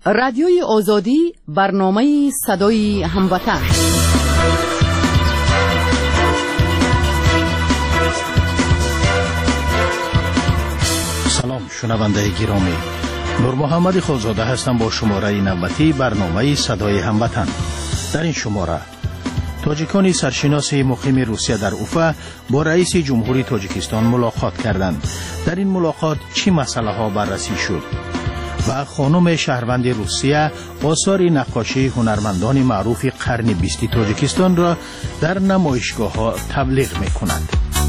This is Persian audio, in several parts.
رادیوی آزادی برنامه صدای هموطن. سلام شنونده گرامی، نور محمد خالزاده هستم با شماره 90 برنامه صدای هموطن. در این شماره تاجیکان سرشناس مقیم روسیه در اوفا با رئیس جمهوری تاجیکستان ملاقات کردند. در این ملاقات چه مسئله ها بررسی شد؟ و خانم شهروند روسیه آثار نقاشی هنرمندان معروف قرن 20 تاجیکستان را در نمایشگاه ها تبلیغ می کند.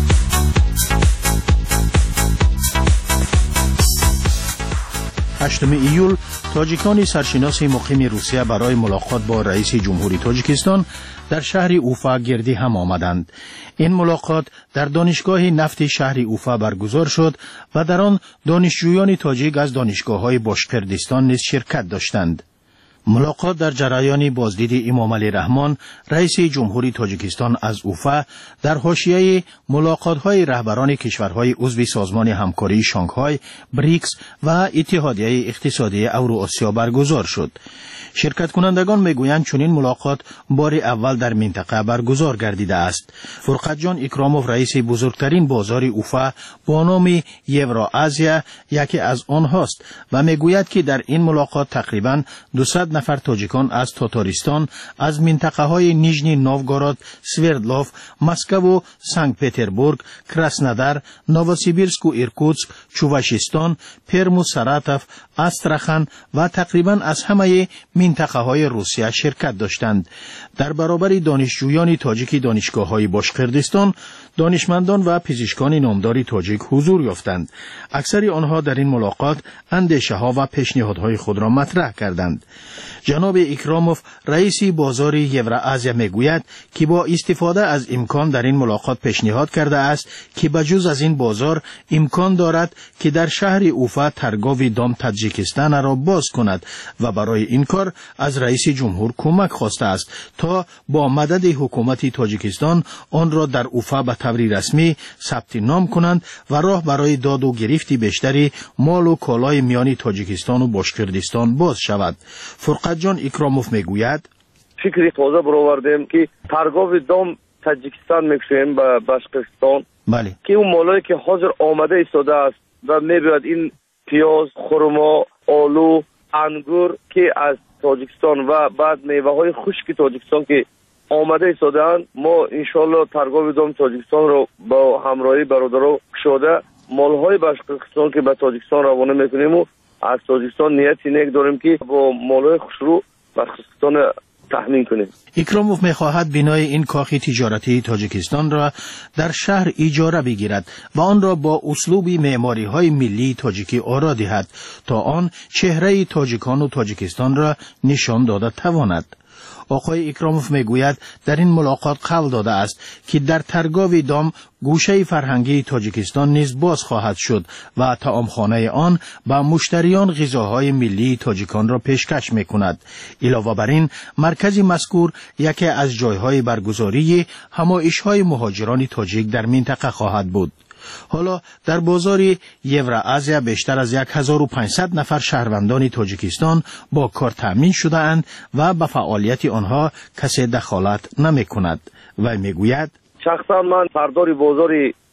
8 ایول تاجیکان سرشناس مقیم روسیه برای ملاقات با رئیس جمهوری تاجیکستان در شهر اوفا گردی هم آمدند. این ملاقات در دانشگاه نفت شهر اوفا برگزار شد و در آن دانشجویان تاجیک از دانشگاه‌های باشکردستان نیز شرکت داشتند. ملاقات در جریان بازدید امام علی رحمان رئیس جمهوری تاجیکستان از اوفا در حاشیه ملاقات‌های رهبران کشورهای عضو سازمان همکاری شانگهای، بریکس و اتحادیه اقتصادی اوراسیا برگزار شد. شرکت کنندگان میگویند چنین ملاقات بار اول در منطقه برگزار گردیده است. فرقت جان اکراموف رئیس بزرگترین بازار اوفا با نام یورآزیا یکی از آنهاست و میگوید که در این ملاقات تقریباً 200 نفر تاجیکان از تاتارستان از منطقه های نیژنی نوگورود، سوردلوف، مسکو و سنت پتربورگ، کراسنودار، نووسیبیرسک و ایرکوتسک، چووشستان، پرم و ساراتوف، استراخان و تقریباً از همه منطقه های روسیه شرکت داشتند. در برابر دانشجویان تاجیک دانشگاه‌های باشکردستان، دانشمندان و پزشکان نامدار تاجیک حضور یافتند. اکثر آنها در این ملاقات اندیشه‌ها و پیشنهادهای خود را مطرح کردند. جناب اکراموف رئیس بازار یورآزیا میگوید که با استفاده از امکان در این ملاقات پیشنهاد کرده است که بجز از این بازار امکان دارد که در شهر اوفا ترگاو دام تاجیکستان را باز کند و برای این کار از رئیس جمهور کمک خواسته است تا با مدد حکومت تاجیکستان آن را در اوفا به طور رسمی ثبت نام کنند و راه برای داد و گرفت بیشتری مال و کالای میان تاجیکستان و باشکردستان باز شود. فرقت جان اکراموف میگوید فکری تازه برآوردیم که ترگاو دام تاجیکستان میکشیم به باشکردستان. بله. که اون مالایی که حاضر آمده ایستاده است و میباید این پیاز، خرما، آلو، انگور که از تاجیکستان و بعد میوه های خشک تاجیکستان که آمده ایستادن، ما انشالله ترگاو دام تاجیکستان رو با همراهی برادرها شده مالهای باشکردستان که به تاجیکستان روانه میکنیم و از تاجیکستان نیتی نیک داریم که با مالهای خوشرو باشکردستان تامین کنیم. اکراموف میخواهد بنای این کاخ تجارتی تاجیکستان را در شهر اجاره بگیرد و آن را با اسلوب معماری های ملی تاجیکی آرا دهد تا آن چهره تاجیکان و تاجیکستان را نشان داده تواند. آقای اکراموف میگوید در این ملاقات قول داده است که در ترگاو دام گوشه فرهنگی تاجیکستان نیز باز خواهد شد و طعامخانه آن به مشتریان غذاهای ملی تاجیکان را پیشکش میکند. علاوه بر این مرکز مذکور یکی از جایهای برگزاری همایش‌های مهاجران تاجیک در منطقه خواهد بود. حالا در بازار یورآزیا بیشتر از 1500 نفر شهروندان تاجیکستان با کار تأمین شده اند و به فعالیت آنها کسی دخالت نمی کند و می گوید شخصا من سردار بازار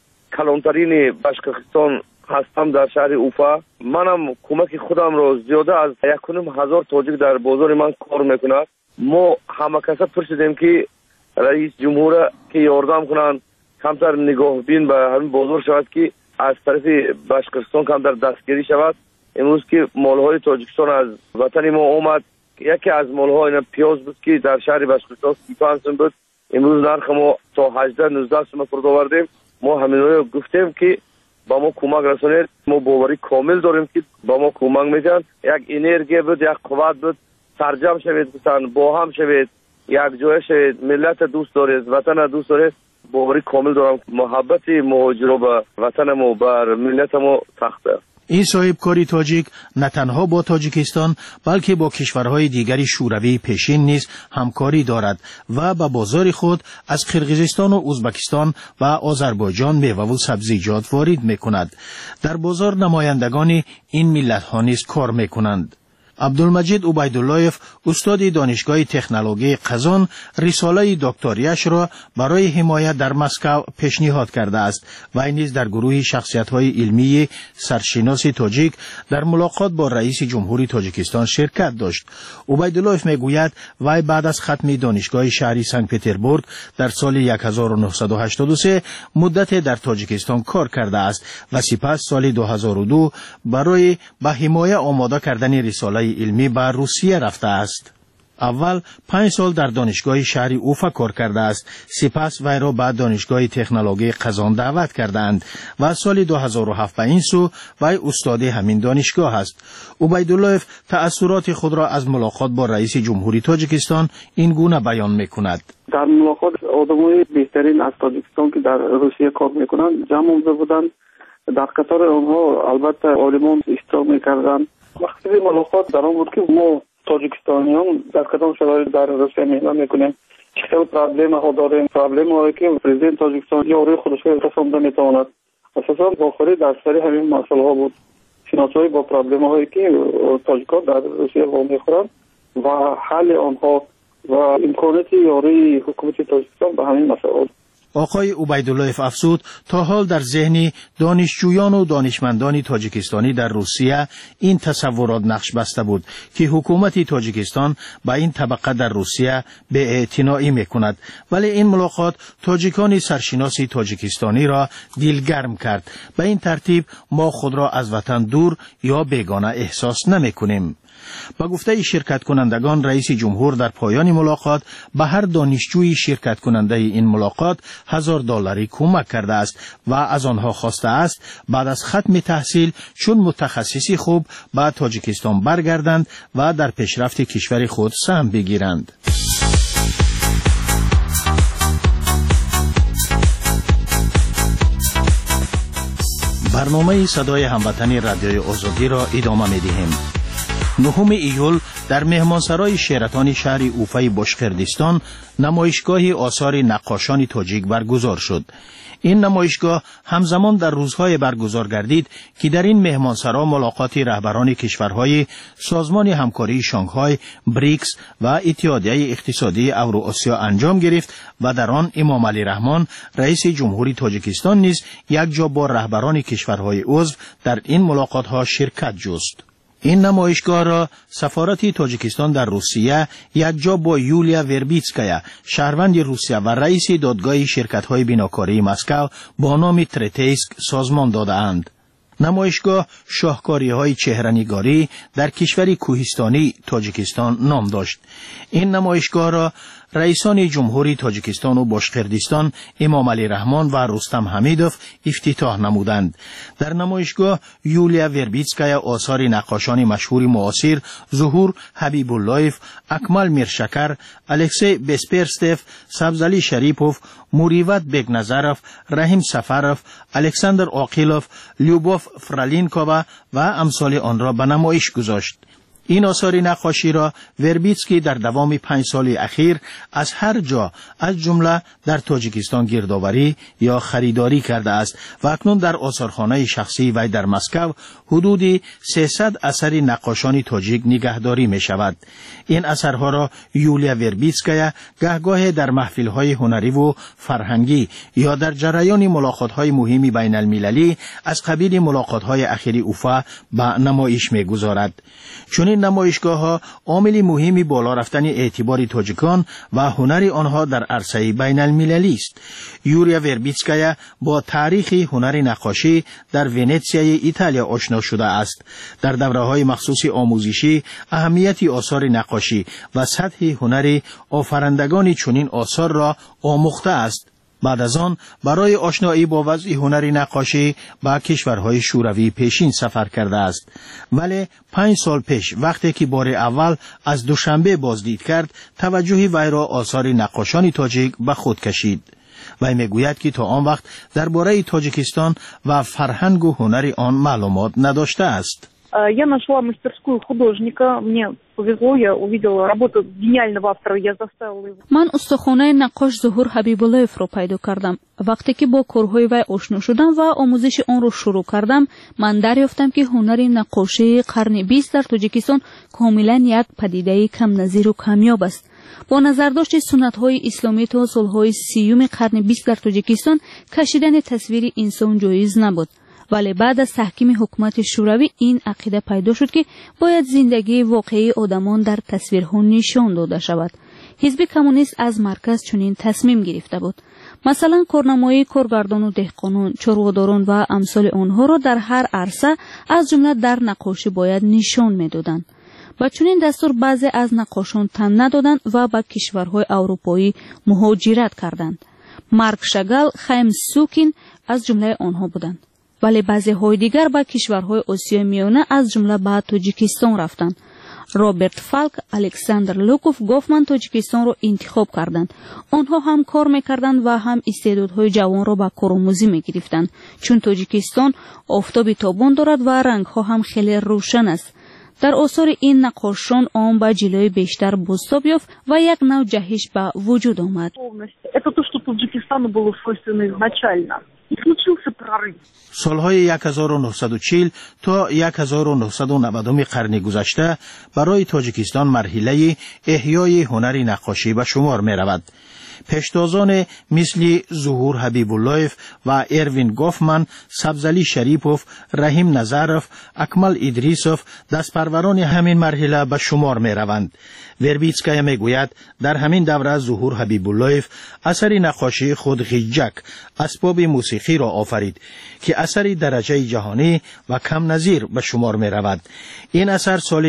کلانترین باشکردستان هستم در شهر اوفا. منم کمک خودم را زیاده از 1500 تاجیک در بازار من کار میکند. ما همه کسا پرسیدیم که رئیس جمهور که یاردم کنند کمتر نگاه بین به همین بازار شود که از طرف باشکردستان کمتر دستگیری شود. امروز که مالهای تاجیکستان از وطن ما آمد، یکی از مالها این پیاز بود که در شهر باشکردستان 35 سوم بود، امروز نرخ ما تا 18-19 سوم فرود آوردیم. ما همین رو گفتیم که با ما کمک رسانید. ما باوری کامل داریم که با ما کمک میدن. یک انرژی بود، یک قوت بود، سرجم شوید، با هم شوید، یک جای شوید، ملت دوست دارید، وطن دوست دارید. باوری کامل دارم محبت مهاجرا به وطن ما بر ملت ما سخته. این صاحب کاری تاجیک نه تنها با تاجیکستان بلکه با کشورهای دیگری شوروی پیشین نیز همکاری دارد و به بازار خود از قرقیزستان و ازبکستان و آذربایجان میوه و سبزیجات وارد میکند. در بازار نمایندگان این ملت ها نیز کار میکنند. عبدالمجید عبیداللهیف استاد دانشگاه تکنولوژی قزان رساله دکتریش را برای حمایت در مسکو پیشنهاد کرده است و این نیز در گروه شخصیت‌های علمی سرشناس تاجیک در ملاقات با رئیس جمهوری تاجیکستان شرکت داشت. عبیداللهیف میگوید وی بعد از ختم دانشگاه شهری سنت پترزبورگ در سال 1983 مدت در تاجیکستان کار کرده است و سپس سال 2002 برای به حمایت آماده کردن رساله علمی به روسیه رفته است. اول 5 سال در دانشگاه شهری اوفا کار کرده است. سپس وی را به دانشگاه تکنولوژی قزان دعوت کردند و سال 2007 به این سو وی استاد همین دانشگاه است. عبیداللهیف تأثیرات خود را از ملاقات با رئیس جمهوری تاجیکستان این گونه بیان می‌کند. در ملاقات آدمای بهترین از تاجیکستان که در روسیه کار می‌کنند جمع آمده بودند. در قطار آنها البته عالمان اشتراک می‌کردند. وقتی ملاقات در آن بود که ما تاجیکستانیان در کدام شرایط در روسیه مهمان میکنیم، چه پرابلم ها داریم، پرابلم هایی که پرزیدنت تاجیکستان یاری خودش رو رسانده میتواند. اساسا باخری در سری همین مسئله ها بود، شناسایی با پرابلم هایی که تاجیکان در روسیه وام میخورند و حل آنها و امکانات یاری حکومت تاجیکستان به همین مسئله. آقای عبیداللهیف افزود تا حال در ذهن دانشجویان و دانشمندان تاجیکستانی در روسیه این تصورات نقش بسته بود که حکومت تاجیکستان با این طبقه در روسیه بی‌اعتنایی میکند، ولی این ملاقات تاجیکان سرشناس تاجیکستانی را دلگرم کرد. به این ترتیب ما خود را از وطن دور یا بیگانه احساس نمیکنیم. با گفته شرکت کنندگان رئیس جمهور در پایان ملاقات به هر دانشجوی شرکت کننده این ملاقات $1000 کمک کرده است و از آنها خواسته است بعد از ختم تحصیل چون متخصصی خوب به تاجیکستان برگردند و در پیشرفت کشور خود سهم بگیرند. برنامه صدای هموطنی رادیوی آزادی را ادامه می‌دهیم. 9 ایول در مهمانسرای شیراتان شهر اوفای باشقردستان نمایشگاه آثار نقاشان تاجیک برگزار شد. این نمایشگاه همزمان در روزهای برگزار گردید که در این مهمانسرا ملاقات رهبران کشورهای سازمان همکاری شانگهای، بریکس و اتحادیه اقتصادی اوراسیا انجام گرفت و در آن امام علی رحمان رئیس جمهوری تاجیکستان نیز یک جا با رهبران کشورهای عضو در این ملاقات‌ها شرکت جست. این نمایشگاه را سفارت تاجیکستان در روسیه یک جا با یولیا وربیتسکایا شهروند روسیه و رئیس دادگاه شرکت‌های بیناکاری مسکو با نام ترتیسک سازمان داده‌اند. نمایشگاه شاهکاری‌های چهره‌نگاری در کشور کوهستانی تاجیکستان نام داشت. این نمایشگاه را رئیسان جمهوری تاجیکستان و باشقردستان امام علی رحمان و رستم حمیدوف افتتاح نمودند. در نمایشگاه یولیا وربیتسکایا آثار نقاشان مشهور معاصر ظهور حبیب اللهیف، اکمل میرشکر، الکسی بسپرستف، سبزعلی شریپوف، موریوت بگنظرف، رحیم سفرف، الکساندر عاقیلوف، لیوبوف فرالینکووا و امثال آن را به نمایش گذاشت. این آثار نقاشی را وربیتسکی در دوام 5 سال اخیر از هر جا از جمله در تاجیکستان گردآوری یا خریداری کرده است و اکنون در آثارخانه شخصی وی در مسکو حدود 300 اثر نقاشان تاجیک نگهداری می شود. این اثرها را یولیا وربیتسکایا گهگاه در محفل‌های هنری و فرهنگی یا در جریان ملاقات‌های مهم بین المللی از قبیل ملاقات‌های اخیر اوفا به نمایش می‌گذارد. چون این نمایشگاه‌ها عامل مهمی بالا رفتن اعتبار تاجیکان و هنر آنها در عرصه بین المللی است. یولیا وربیتسکایا با تاریخ هنر نقاشی در ونیزیای ایتالیا آشنا شده است. در دوره‌های مخصوص آموزشی اهمیت آثار نقاشی و سطح هنر آفرندگان چنین آثار را آموخته است. بعد از آن برای آشنایی با وضع هنر نقاشی به کشورهای شوروی پیشین سفر کرده است. ولی 5 سال پیش وقتی که بار اول از دوشنبه بازدید کرد، توجه وی را آثار نقاشان تاجیک به خود کشید. وی میگوید که تا آن وقت درباره تاجیکستان و فرهنگ و هنر آن معلومات نداشته است. Я нашла мастерскую художника. Мне повезло, я увидела работу гениального автора, я заставила его. من استخوانه نقاش ظهور حبیب‌اللهف رو پیدا کردم. وقتی که با کارهای وی آشنا شدم و آموزش آن رو شروع کردم، من دریافتم که هنر نقاشی قرن 20 در تاجیکستان کاملا یک پدیده کم نظیر و کمیاب است. با نظر داشت سنت‌های اسلامی تا سال‌های 30 قرن 20 در تاجیکستان کشیدن تصویر انسان جایز نبود. ولی بعد از تحکیم حکومت شوروی این عقیده پیدا شد که باید زندگی واقعی آدمان در تصویرها نشان داده شود. حزب کمونیست از مرکز چنین تصمیم گرفته بود. مثلا کارنمایی کارگردان و دهقانان، چارواداران و امثال آنها را در هر عرصه از جمله در نقاشی باید نشان می‌دادند. با چنین دستور بعضی از نقاشان تن ندادند و به کشورهای اروپایی مهاجرت کردند. مارک شاگال، خیم سوکین از جمله آنها بودند. ولی بعضی های دیگر به کشورهای آسیای میانه از جمله به تاجیکستان رفتند. رابرت فالک، الکساندر لوکوف گفتند تاجیکستان را انتخاب کردند. آنها هم کار میکردند و هم استعدادهای جوان را به کارآموزی میگرفتند، چون تاجیکستان آفتاب تابان دارد و رنگها هم خیلی روشن است. در آثار این نقاشان آن به جلوی بیشتر بازتاب یافت و یک نوع جهش به وجود آمد. Это то, что Таджикистану было свойственно изначально. И случился прорыв. سالهای 1940 تا 1990 قرن گذشته برای تاجیکستان مرحله احیای هنر نقاشی به شمار می رود. پیشتازان مثل ظهور حبیب‌اللهف و اروین گوفمن، سبزعلی شریپوف، رحیم نظرف، اکمل ادریسوف دستپروران همین مرحله به شمار می روند. وربیتسکایا می گوید در همین دوره ظهور حبیب‌اللهف اثری نقاشی خود غیجک، اسباب موسیقی را آفرید که اثری درجه جهانی و کم نظیر به شمار می رود. این اثر سال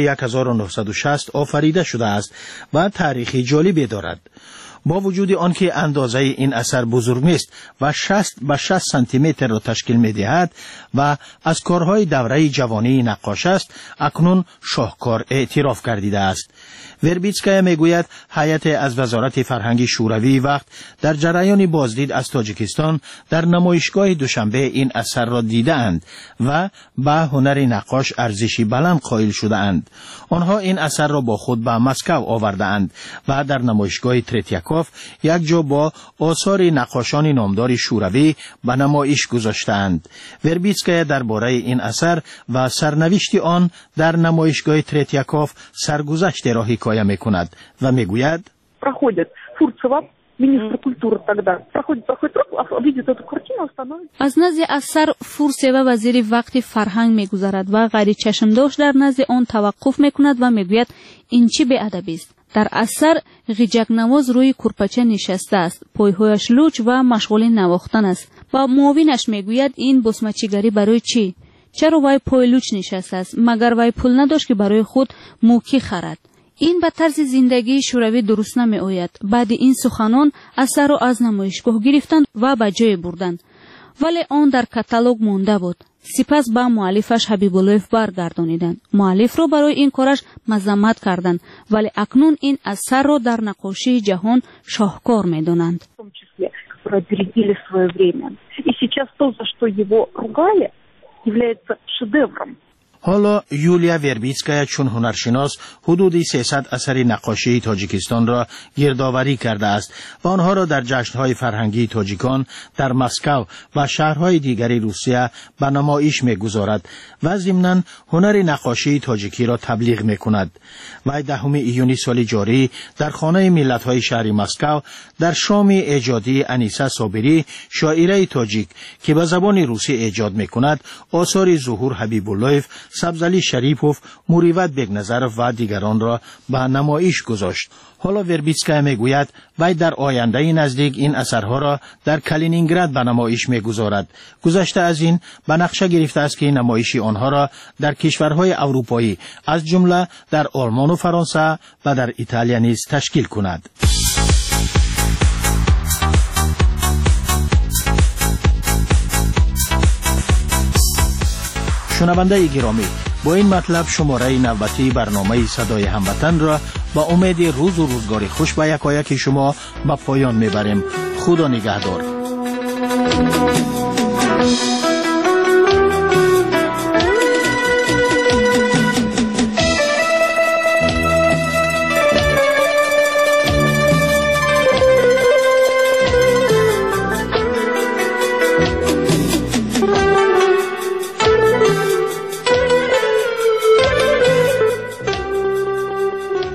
1960 آفریده شده است و تاریخی جالبی دارد. با وجود آنکه اندازه این اثر بزرگ نیست و 60 به 60 سانتی متر را تشکیل می‌دهد و از کارهای دوره جوانی نقاش است، اکنون شاهکار اعتراف گردیده است. وربیتسکایا میگوید هیئت از وزارت فرهنگ شوروی وقت در جریان بازدید از تاجیکستان در نمایشگاه دوشنبه این اثر را دیدند و به هنر نقاش ارزشی بلند قائل شدند. آنها این اثر را با خود به مسکو آوردند و در نمایشگاه ترتیاکوف یک جا با آثار نقاشان نامدار شوروی به نمایش گذاشتند. وربیتسکایا درباره این اثر و سرنوشت آن در نمایشگاه ترتیاکوف سرگذشت را حکایه می‌کند و میگوید проходит Фурцева, министр культуры тогда, проходит, видит эту картину, становится. از نزد اثر فورسوا وزیر وقت فرهنگ میگذرد و غیر چشمداش در نزد آن توقف میکند و میگوید این چه بی‌ادبی است. در اثر غیجک نواز روی کورپچه نشسته است، پایهایش لوچ و مشغول نواختن است. با معاونش میگوید این بسمچیگری برای چی؟ چرا وای پای لوچ نشسته است؟ مگر وای پول نداشت که برای خود موکی خرد؟ این به طرز زندگی شوروی درست نمی آید. بعد این سخنان اثر را از نمایشگاه گرفتند و به جای بردند. ولی آن در کاتالوگ مانده بود. سپس به مؤلفش حبیب‌اللهف برگردانیدند. مؤلف را برای این کارش مذمت کردند، ولی اکنون این اثر را در نقاشی جهان شاهکار می‌دانند. حالا یولیا وربیتسکایا چون هنرشناس حدودی 300 اثر نقاشی تاجیکستان را گردآوری کرده است و آنها را در جشن‌های فرهنگی تاجیکان در مسکو و شهرهای دیگری روسیه به نمایش می‌گذارد و ضمناً هنر نقاشی تاجیکی را تبلیغ می‌کند. و 10 ایون سال جاری در خانه ملت‌های شهر مسکو در شام ایجادی انیسه صابری، شاعره تاجیک که به زبان روسی ایجاد می‌کند، آثار ظهور حبیب‌اللهف، سبزعلی شریپوف، مروت بگنظرف و دیگران را به نمایش گذاشت. حالا وربیتسکایا میگوید وی در آینده نزدیک این اثرها را در کالینینگراد به نمایش میگذارد. گذشته از این به نقشه گرفته است که نمایش آنها را در کشورهای اروپایی از جمله در آلمان و فرانسه و در ایتالیا نیز تشکیل کند. شنونده گرامی، با این مطلب شماره نوبتی برنامه صدای هموطن را با امید روز و روزگار خوش به یکایک شما به پایان میبریم. خدا نگهدار.